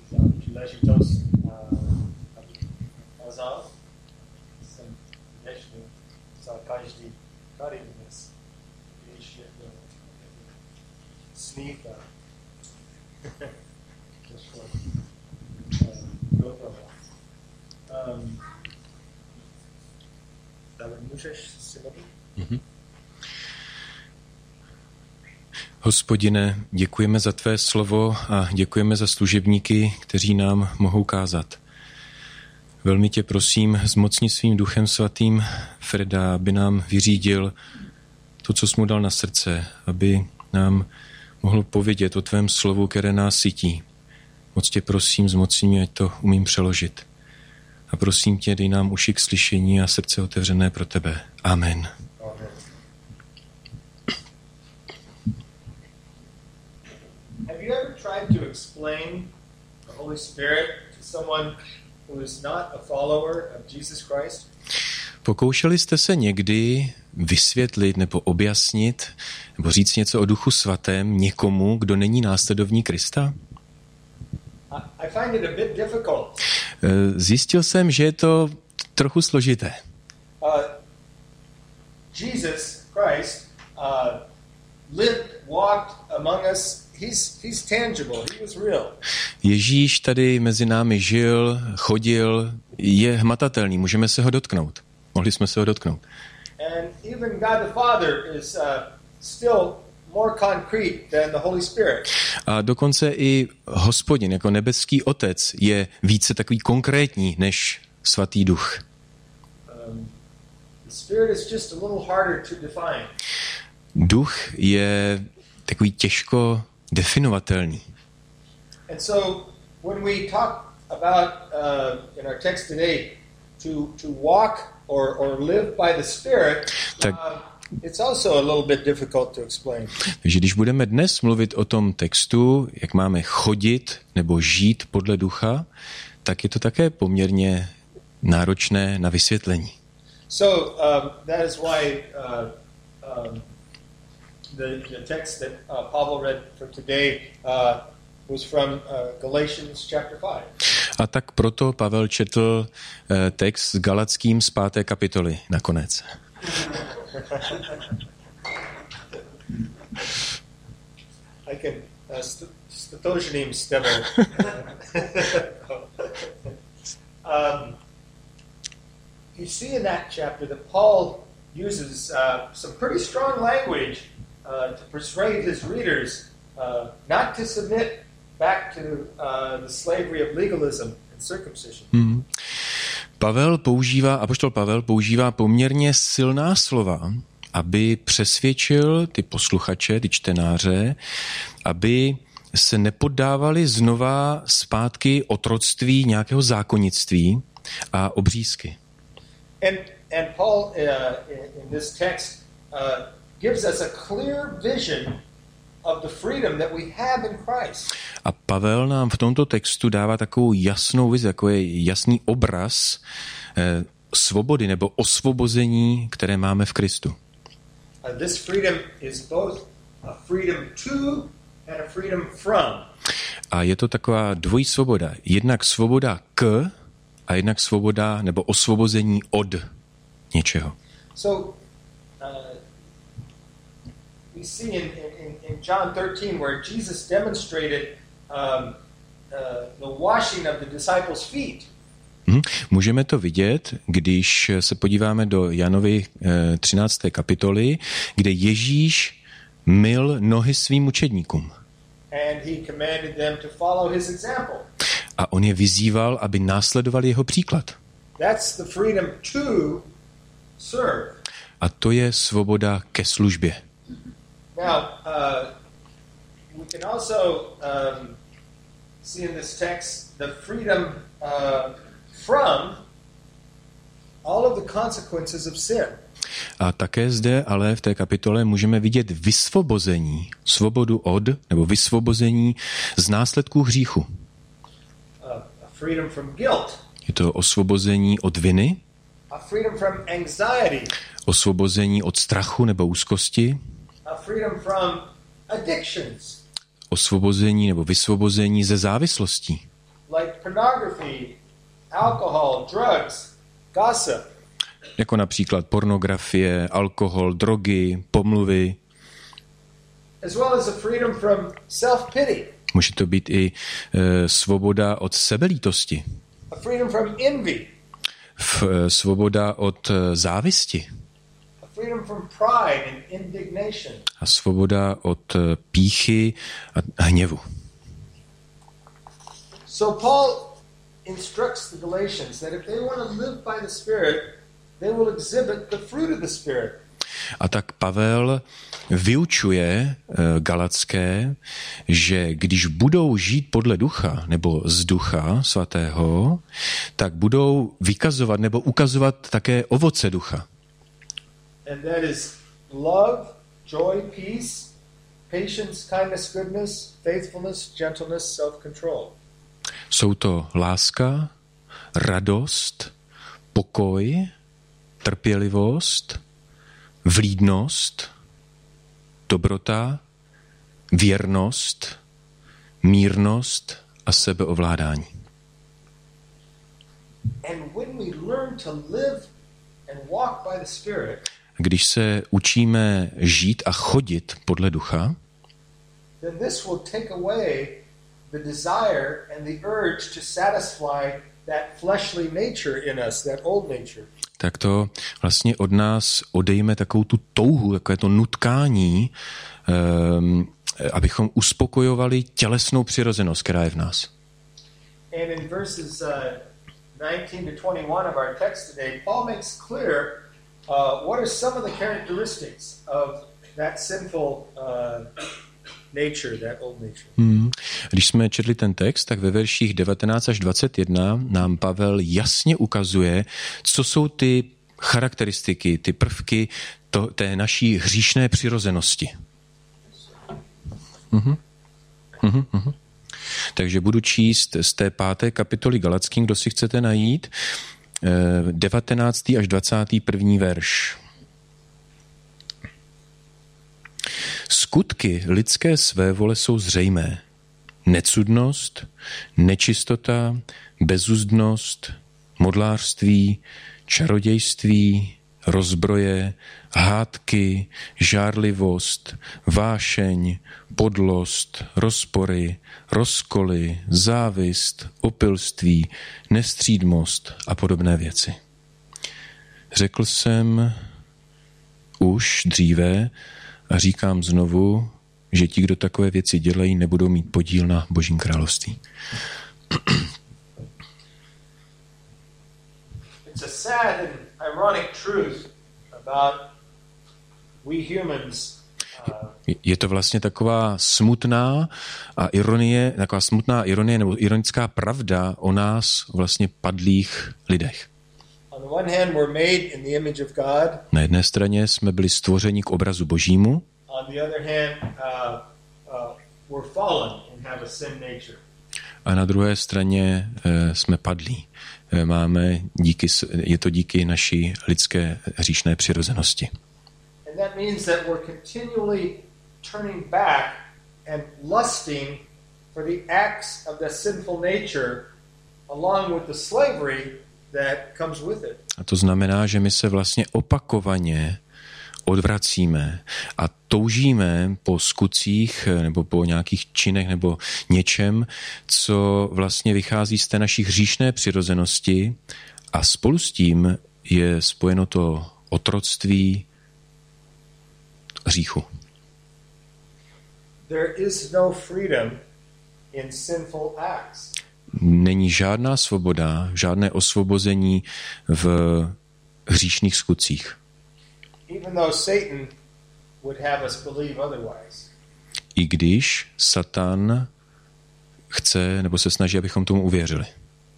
za příležitost kázat. Jsem vděčný za každý tady dnes, když je to sníh a došlo do toho. Ale můžeš si modlit? Mm-hmm. Hospodine, děkujeme za tvé slovo a děkujeme za služebníky, kteří nám mohou kázat. Velmi tě prosím, zmocni svým Duchem Svatým Freda, aby nám vyřídil to, co jsi mu dal na srdce, aby nám mohl povědět o tvém slovu, které nás sytí. Moc tě prosím, zmocni mě, ať to umím přeložit. A prosím tě, dej nám uši k slyšení a srdce otevřené pro tebe. Amen. Have you ever tried to explain the Holy Spirit to someone who is not a follower of Jesus Christ? Pokoušeli jste se někdy vysvětlit nebo objasnit nebo říct něco o Duchu Svatém někomu, kdo není následovník Krista? I find it a bit difficult. Zjistil jsem, že je to trochu složité. Jesus Christ lived, walked among us. He's tangible. He was real. Ježíš tady mezi námi žil, chodil, je hmatatelný, můžeme se ho dotknout. Mohli jsme se ho dotknout. And even God the Father is still more concrete than the Holy Spirit. A dokonce i Hospodin jako nebeský Otec je více takový konkrétní než Svatý Duch. The Spirit is just a little harder to define. Duch je takový těžko definovatelný. And so when we talk about in our text today to walk or live by the Spirit, it's also a little bit difficult to explain. Takže když budeme dnes mluvit o tom textu, jak máme chodit nebo žít podle Ducha, tak je to také poměrně náročné na vysvětlení. So that is why the text that Pavel read for today was from Galatians chapter 5. A tak proto Pavel četl text s Galatským z 5. kapitoly nakonec. I can stotožným s tebou. You see in that chapter that Paul uses some pretty strong language to persuade his readers not to submit back to the slavery of legalism and circumcision. Apoštol Pavel používá poměrně silná slova, aby přesvědčil ty posluchače, ty čtenáře, aby se nepoddávali znova zpátky otroctví nějakého zákonnictví a obřízky. And Paul in this text gives us a clear vision of the freedom that we have in Christ. A Pavel nám v tomto textu dává takovou jasnou vizi, takový jasný obraz svobody nebo osvobození, které máme v Kristu. This freedom is both a freedom to and a freedom from. A je to taková dvojí svoboda. Jednak svoboda k a jednak svoboda nebo osvobození od něčeho. So we see in John 13 where Jesus demonstrated the washing of the disciples' feet. Můžeme to vidět, když se podíváme do Janovy 13. kapitoly, kde Ježíš myl nohy svým učedníkům. And he commanded them to follow his example. A on je vyzýval, aby následovali jeho příklad. That's the freedom to serve. A to je svoboda ke službě. Now, we can also see in this text the freedom from all of the consequences of sin. A také zde ale v té kapitole můžeme vidět vysvobození, svobodu od, nebo vysvobození z následků hříchu. A freedom from guilt. Je to osvobození od viny, A freedom from anxiety. osvobození od strachu nebo úzkosti, A freedom from addictions. osvobození nebo vysvobození ze závislostí. like pornography, alcohol, drugs, gossip. Jako například pornografie, alkohol, drogy, pomluvy. As well as a freedom from self-pity. Může to být i svoboda od sebelítosti. A freedom from envy. Svoboda od závisti. A freedom from pride and indignation. A svoboda od pýchy a hněvu. So Paul instructs the Galatians that if they want to live by the Spirit, they will exhibit the fruit of the Spirit. A tak Pavel vyučuje Galatské, že když budou žít podle ducha nebo z ducha svatého, tak budou vykazovat nebo ukazovat také ovoce ducha. And that is love, joy, peace, patience, kindness, goodness, faithfulness, gentleness, self-control. Jsou to láska, radost, pokoj, trpělivost, vlídnost, dobrota, věrnost, mírnost a sebeovládání. Když se učíme žít a chodit podle ducha, then this will take away the desire and the urge to satisfy that fleshly nature in us, that old nature. Tak to vlastně od nás odejme takovou tu touhu, takové to nutkání, abychom uspokojovali tělesnou přirozenost, která je v nás. And in verses 19 to 21 of our text today, Paul makes clear what are some of the characteristics of that sinful nature, that old nature. Když jsme četli ten text, tak ve verších 19 až 21 nám Pavel jasně ukazuje, co jsou ty charakteristiky, ty prvky té naší hříšné přirozenosti. Takže budu číst z té 5. kapitoly Galatským, kdo si chcete najít, 19. až 21. verš. Skutky lidské svévole jsou zřejmé. Necudnost, nečistota, bezuzdnost, modlářství, čarodějství, rozbroje, hádky, žárlivost, vášeň, podlost, rozpory, rozkoly, závist, opilství, nestřídmost a podobné věci. Řekl jsem už dříve a říkám znovu, že ti, kdo takové věci dělají, nebudou mít podíl na Božím království. It's a sad and ironic truth about we humans. Je to vlastně taková smutná ironie nebo ironická pravda o nás vlastně padlých lidech. On the one hand, we're made in the image of God. Na jedné straně jsme byli stvořeni k obrazu Božímu. On the other hand, we're fallen and have a sin nature. A na druhé straně jsme padlí. Je to díky naší lidské hříšné přirozenosti. And that means that we're continually turning back and lusting for the acts of the sinful nature along with the slavery that comes with it. A to znamená, že my se vlastně opakovaně odvracíme a toužíme po skutcích nebo po nějakých činech nebo něčem, co vlastně vychází z té naší hříšné přirozenosti a spolu s tím je spojeno to otroctví hříchu. There is no freedom in sinful acts. Není žádná svoboda, žádné osvobození v hříšných skutcích. Even though Satan would have us believe otherwise. I když Satan chce nebo se snaží, abychom tomu uvěřili.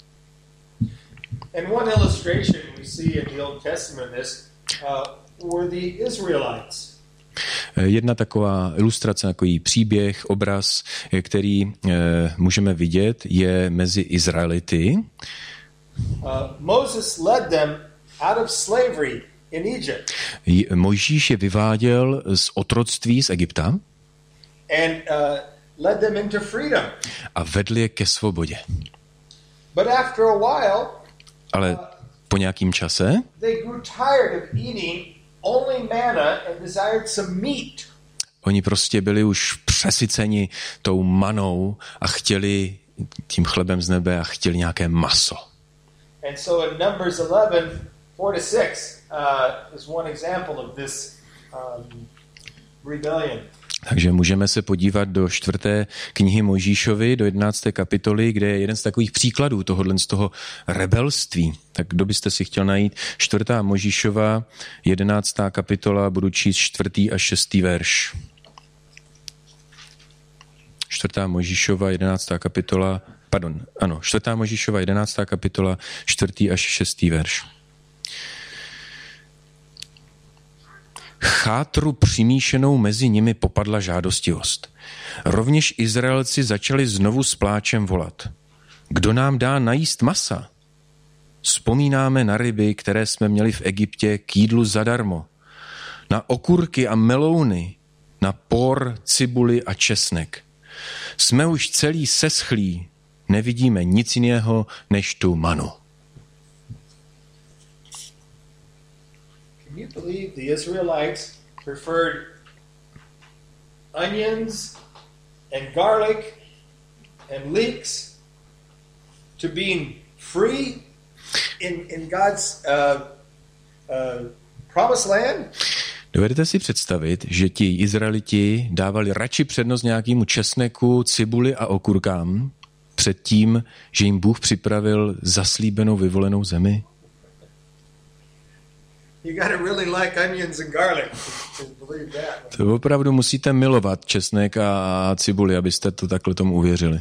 And one illustration we see in the Old Testament this were the Israelites. Jedna taková ilustrace, takový příběh, obraz, který můžeme vidět, je mezi Izraelity. Moses led them out of slavery in Egypt. Mojžíš je vyváděl z otroctví z Egypta And led them into freedom. A vedl je ke svobodě. But after a while, Ale po nějakým čase they grew tired of eating only manna and desired some meat. oni prostě byli už přesyceni tou manou a chtěli tím chlebem z nebe a chtěli nějaké maso. And so in Numbers 11, 4-6 is one example of this rebellion. Takže můžeme se podívat do 4. knihy Mojžíšovi, do 11. kapitoly, kde je jeden z takových příkladů tohohle z toho rebelství. Tak kdo byste si chtěl najít? 4. Mojžíšova, 11. kapitola, budu číst 4. a 6. verš. 4. Mojžíšova, 11. kapitola, 4. Mojžíšova, 11. kapitola, 4. až 6. verš. Chátru přimíšenou mezi nimi popadla žádostivost. Rovněž Izraelci začali znovu s pláčem volat. Kdo nám dá najíst masa? Vzpomínáme na ryby, které jsme měli v Egyptě k jídlu zadarmo. Na okurky a melouny, na por, cibuli a česnek. Jsme už celý seschlí, nevidíme nic jiného než tu manu. Can you believe the Israelites preferred onions and garlic and leeks to being free in God's promised land? Dovedete si představit, že ti Izraeliti dávali radši přednost nějakému česneku, cibuli a okurkám před tím, že jim Bůh připravil zaslíbenou vyvolenou zemi? You gotta really like onions and garlic to believe that. To opravdu musíte milovat česnek a cibuli, abyste to takhle tomu uvěřili.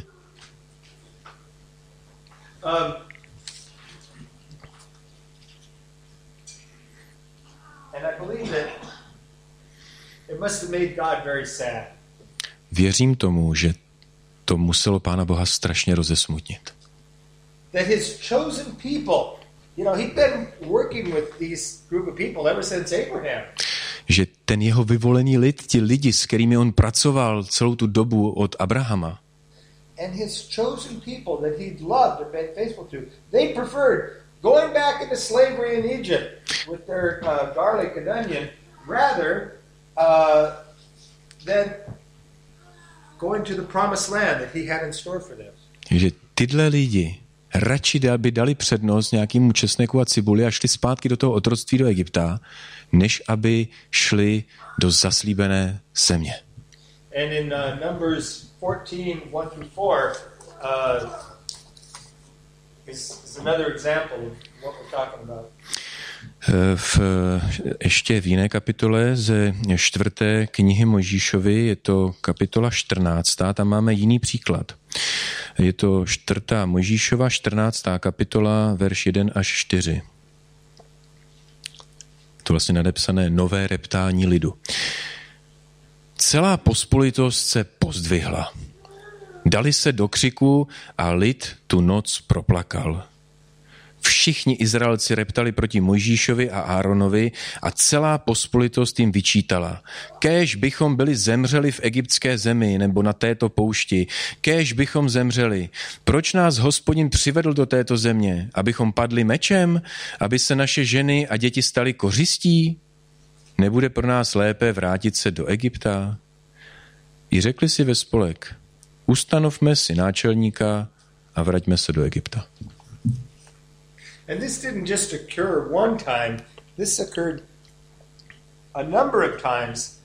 And I believe that it must have made God very sad. Věřím tomu, že to muselo Pána Boha strašně rozesmutnit. That his chosen people, he'd been working with these group of people ever since Abraham. Že ten jeho vyvolený lid, ti lidi, s kterými on pracoval celou tu dobu od Abrahama, and his chosen people that he'd loved and been faithful to, they preferred going back into slavery in Egypt with their garlic and onion rather than going to the promised land that he had in store for them. Že tyhle lidi radši by dali přednost nějakému česneku a cibuli a šli zpátky do toho otroctví do Egypta, než aby šli do zaslíbené země. And in Numbers 14:1-4 is another example of what we're talking about. Ještě v jiné kapitole ze 4. knihy Mojžíšovi, je to kapitola 14, tam máme jiný příklad. Je to 4. Mojžíšova, 14. kapitola, verš 1 až 4. To vlastně nadepsané nové reptání lidu. Celá pospolitost se pozdvihla. Dali se do křiku a lid tu noc proplakal. Všichni Izraelci reptali proti Mojžíšovi a Áronovi a celá pospolitost jim vyčítala. Kéž bychom byli zemřeli v egyptské zemi nebo na této poušti, kéž bychom zemřeli. Proč nás Hospodin přivedl do této země? Abychom padli mečem? Aby se naše ženy a děti staly kořistí? Nebude pro nás lépe vrátit se do Egypta? I řekli si ve spolek, ustanovme si náčelníka a vraťme se do Egypta. And this didn't just occur one time. This occurred a number of times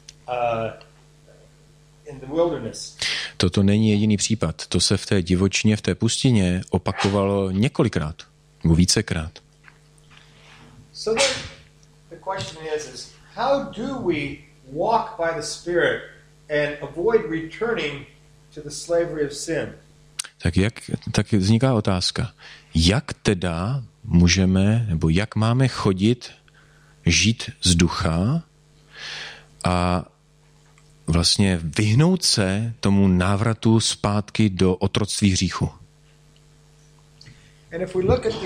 in the wilderness. Toto není jediný případ. To se v té divočině, v té pustině opakovalo několikrát, nebo vícekrát. So then the question is how do we walk by the Spirit and avoid returning to the slavery of sin? Tak vzniká otázka, jak teda můžeme, nebo jak máme chodit, žít z ducha a vlastně vyhnout se tomu návratu zpátky do otroctví hříchu. And if we look at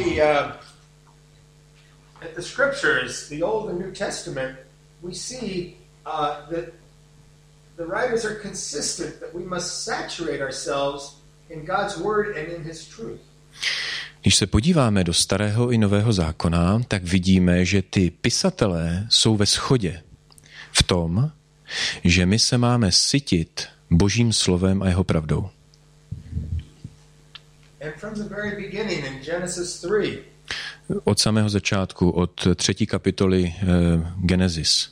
the scriptures, the Old and New Testament, we see that the writers are consistent that we must saturate ourselves in God's word and in his truth. Když se podíváme do Starého i Nového zákona, tak vidíme, že ty pisatelé jsou ve shodě v tom, že my se máme sytit Božím slovem a jeho pravdou. Od samého začátku, od 3. kapitoly Genesis.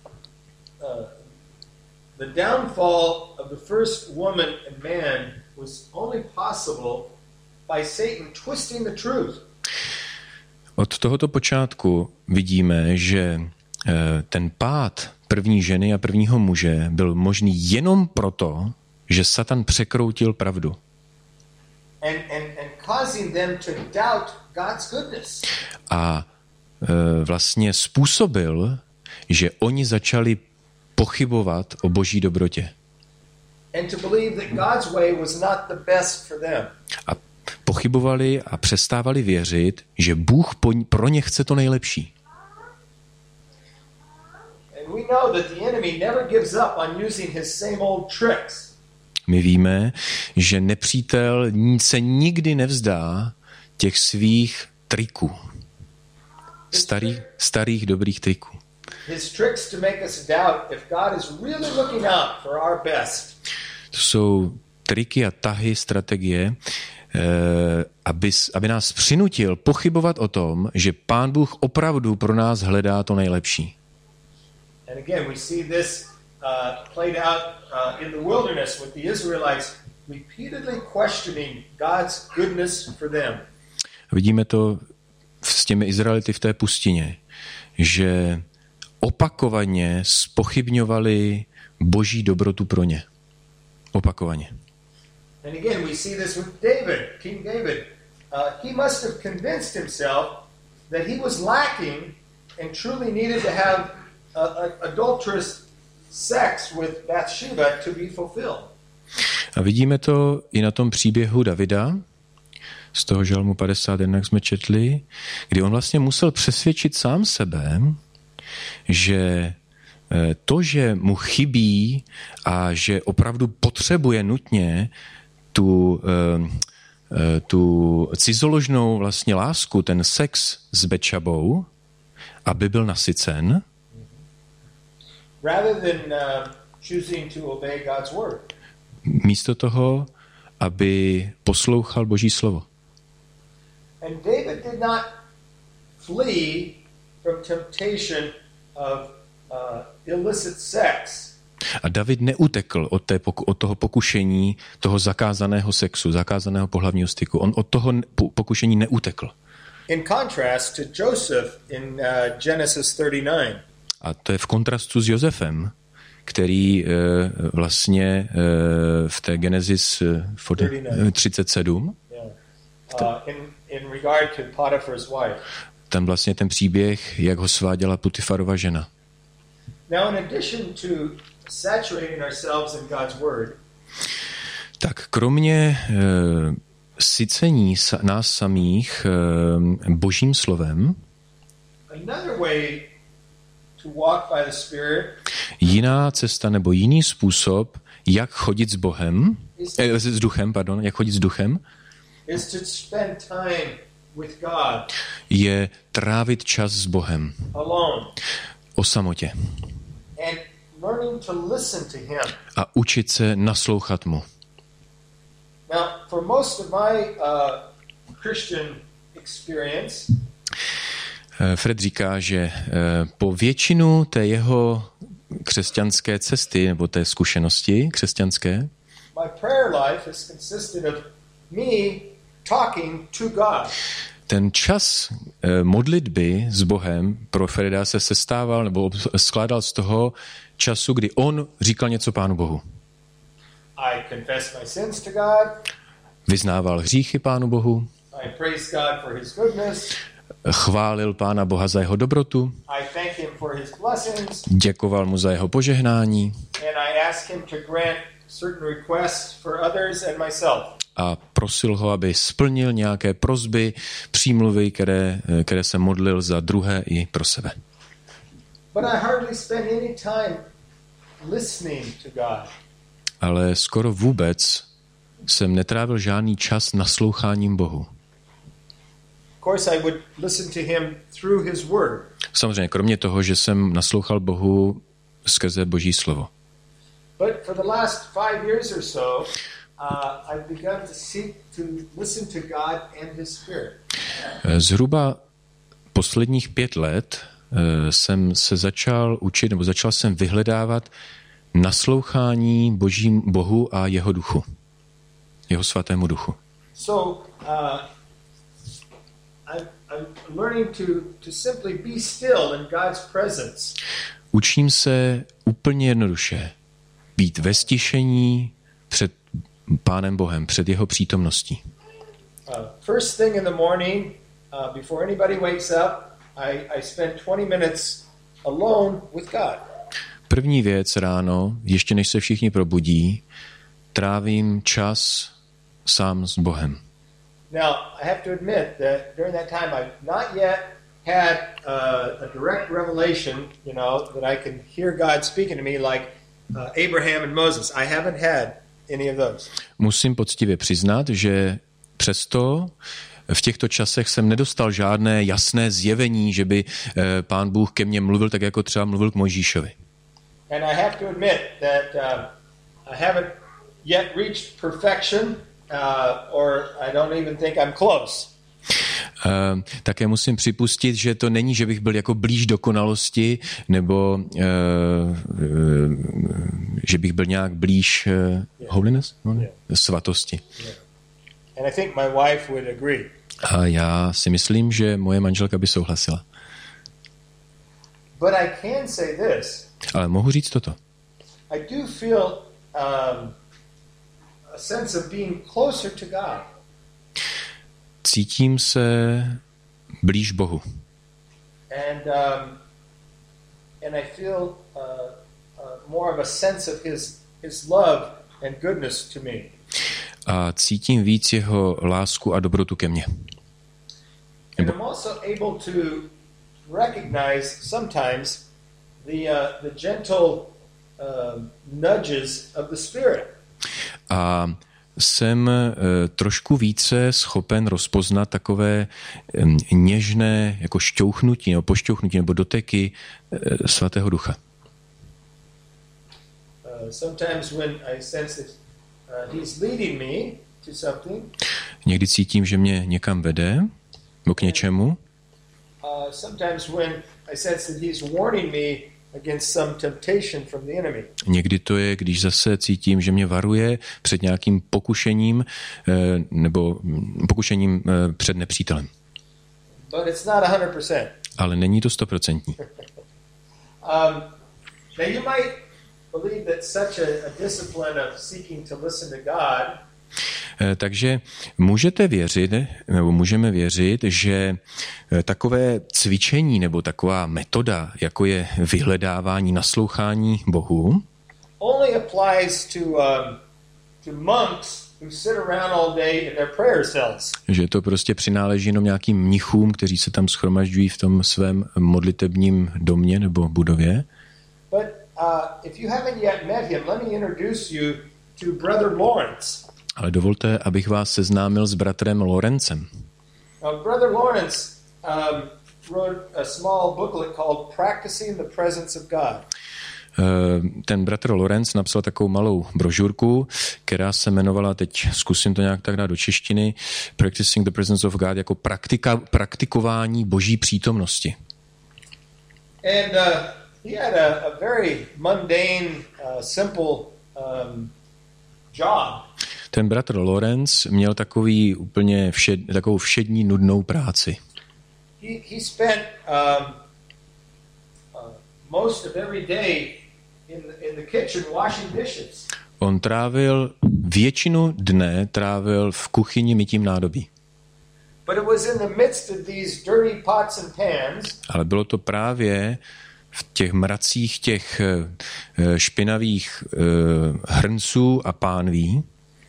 The downfall of the first woman and man was only possible by Satan twisting the truth. Od tohoto počátku vidíme, že ten pád první ženy a prvního muže byl možný jenom proto, že Satan překroutil pravdu. A vlastně způsobil, že oni začali pochybovat o Boží dobrotě. A pochybovali a přestávali věřit, že Bůh pro ně chce to nejlepší. My víme, že nepřítel se nikdy nevzdá těch svých triků. Starých dobrých triků. To jsou triky a tahy, strategie, aby nás přinutil pochybovat o tom, že Pán Bůh opravdu pro nás hledá to nejlepší. Played out in the wilderness with the Israelites repeatedly questioning God's goodness for them. Vidíme to s těmi Izraelity v té pustině, že opakovaně zpochybňovali Boží dobrotu pro ně. Opakovaně. And again we see this with David, King David. He must have convinced himself that he was lacking and truly needed to have adulterous sex with Bathsheba to be fulfilled. A vidíme to i na tom příběhu Davida, z toho žalmu 51, jak jsme četli, kdy on vlastně musel přesvědčit sám sebe, že to, že mu chybí a že opravdu potřebuje nutně tu cizoložnou vlastně lásku, ten sex s Betšabou, aby byl nasycen, rather than choosing to obey God's word. Místo toho, aby poslouchal Boží slovo. And David did not flee from temptation of illicit sex. A David neutekl od toho pokušení, toho zakázaného sexu, zakázaného pohlavního styku. On od toho pokušení neutekl. In contrast to Joseph in Genesis 39. A to je v kontrastu s Josefem, který vlastně v té Genesis 37, in regard to Potiphar's wife. Tam vlastně ten příběh, jak ho sváděla Potifarova žena. Now, in addition to saturating ourselves in God's word, tak kromě sycení nás samých Božím slovem, another way to walk by the Spirit, jiná cesta nebo jiný způsob, jak chodit s Bohem, s duchem, jak chodit s duchem, is to spend time with God, je trávit čas s Bohem. Alone. O samotě. And learning to listen to him. A učit se naslouchat mu. Now, for most of my Christian experience, Fred říká, že po většinu té jeho křesťanské cesty nebo té zkušenosti křesťanské, my prayer life has consisted of me talking to God. Ten čas modlitby s Bohem pro Freda se sestával nebo skládal z toho času, kdy on říkal něco Pánu Bohu. I confess my sins to God. Vyznával hříchy Pánu Bohu. I praise God for his goodness. Chválil Pána Boha za jeho dobrotu. I thank him for his blessings. Děkoval mu za jeho požehnání. And I ask him to grant certain requests for others and myself. A prosil ho, aby splnil nějaké prosby, přímluvy, které se modlil za druhé i pro sebe. But I hardly spend any time listening to God. Ale skoro vůbec jsem netrávil žádný čas nasloucháním Bohu. course, I would listen to him through his word. Samozřejmě, kromě toho, že jsem naslouchal Bohu skrze Boží slovo. But for the last 5 years or so, I've begun to seek to listen to God and His Spirit. Zhruba posledních 5 let jsem se začal učit, nebo začal jsem vyhledávat naslouchání Bohu a jeho duchu. Jeho svatému duchu. So, I'm learning to simply be still in God's presence. Učím se úplně jednoduše být ve stišení před Pánem Bohem, před jeho přítomností. First thing in the morning, before anybody wakes up, I spend 20 minutes alone with God. První věc ráno, ještě než se všichni probudí, trávím čas sám s Bohem. Now, I have to admit that during that time I've not yet had a direct revelation, that I can hear God speaking to me like Abraham and Moses. I haven't had any of those. Musím poctivě přiznat, že přesto v těchto časech jsem nedostal žádné jasné zjevení, že by Pán Bůh ke mně mluvil tak, jako třeba mluvil k Mojžíšovi. And I have to admit that I haven't yet reached perfection, or I don't even think I'm close. Také musím připustit, že to není, že bych byl jako blíž dokonalosti, nebo že bych byl nějak blíž holiness? Svatosti. Yeah. And I think my wife would agree. A já si myslím, že moje manželka by souhlasila. But I can say this. Ale mohu říct toto. I do feel a sense of being closer to God. Cítím se blíž Bohu. And I feel more of a sense of his love and goodness to me. A cítím víc jeho lásku a dobrotu ke mně. And I'm also able to recognize sometimes the gentle nudges of the Spirit. A jsem trošku více schopen rozpoznat takové něžné jako šťouchnutí nebo pošťouchnutí nebo doteky Svatého Ducha. Sometimes when I sense that he's leading me to something. Někdy cítím, že mě někam vede, nebo k něčemu. Sometimes when I sense that he's warning me against some temptation from the enemy. Někdy to je, když zase cítím, že mě varuje před nějakým pokušením nebo pokušením před nepřítelem. But it's not 100%. Ale není to 100%. Now you might believe that such a discipline of seeking to listen to God. Takže můžete věřit, nebo můžeme věřit, že takové cvičení nebo taková metoda, jako je vyhledávání, naslouchání Bohu, only applies to monks who sit around all day in their prayer cells. Že to prostě přináleží jenom nějakým mnichům, kteří se tam shromažďují v tom svém modlitebním domě nebo budově. But if you haven't yet met him, let me introduce you to Brother Lawrence. Ale dovolte, abych vás seznámil s bratrem Lorencem. Brother Lawrence wrote a small booklet called Practicing the Presence of God. Ten bratr Lorenz napsal takovou malou brožurku, která se jmenovala, teď zkusím to nějak tak dát do češtiny, Practicing the Presence of God, jako praktikování Boží přítomnosti. And he had a very mundane, simple job. Ten bratr Lorenz měl takový úplně takovou všední nudnou práci. He spent most of every day in the kitchen washing dishes. On většinu dne trávil v kuchyni mytím nádobí. But it was in the midst of these dirty pots and pans. Ale bylo to právě v těch mracích těch špinavých hrnců a pánví,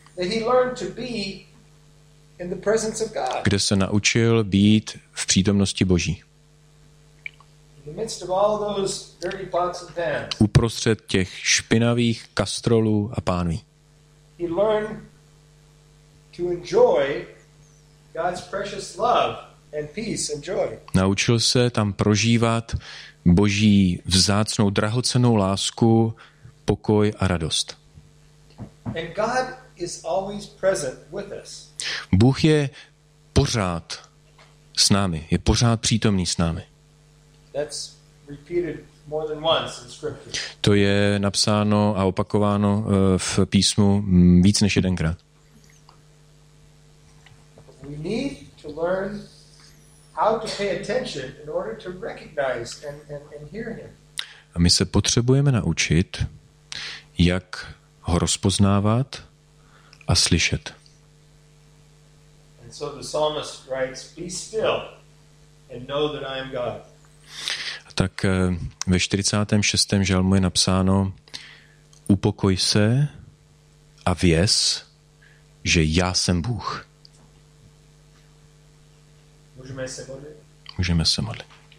kde se naučil být v přítomnosti Boží. Uprostřed těch špinavých kastrolů a pánví. and peace and joy. Naučil se tam prožívat Boží vzácnou, drahocennou lásku, pokoj a radost. And God is always present with us. Bůh je pořád s námi, je pořád přítomný s námi. That's repeated more than once in Scripture. To je napsáno a opakováno v písmu víc než jedenkrát. We need to learn how to pay attention in order to recognize and hear him. A my se potřebujeme naučit, jak ho rozpoznávat a slyšet. And so the psalmist writes, "Be still and know that I am God." Tak ve 46. žalmu je napsáno: upokoj se a věz, že já jsem Bůh. Můžeme se modlit? Můžeme se modlit.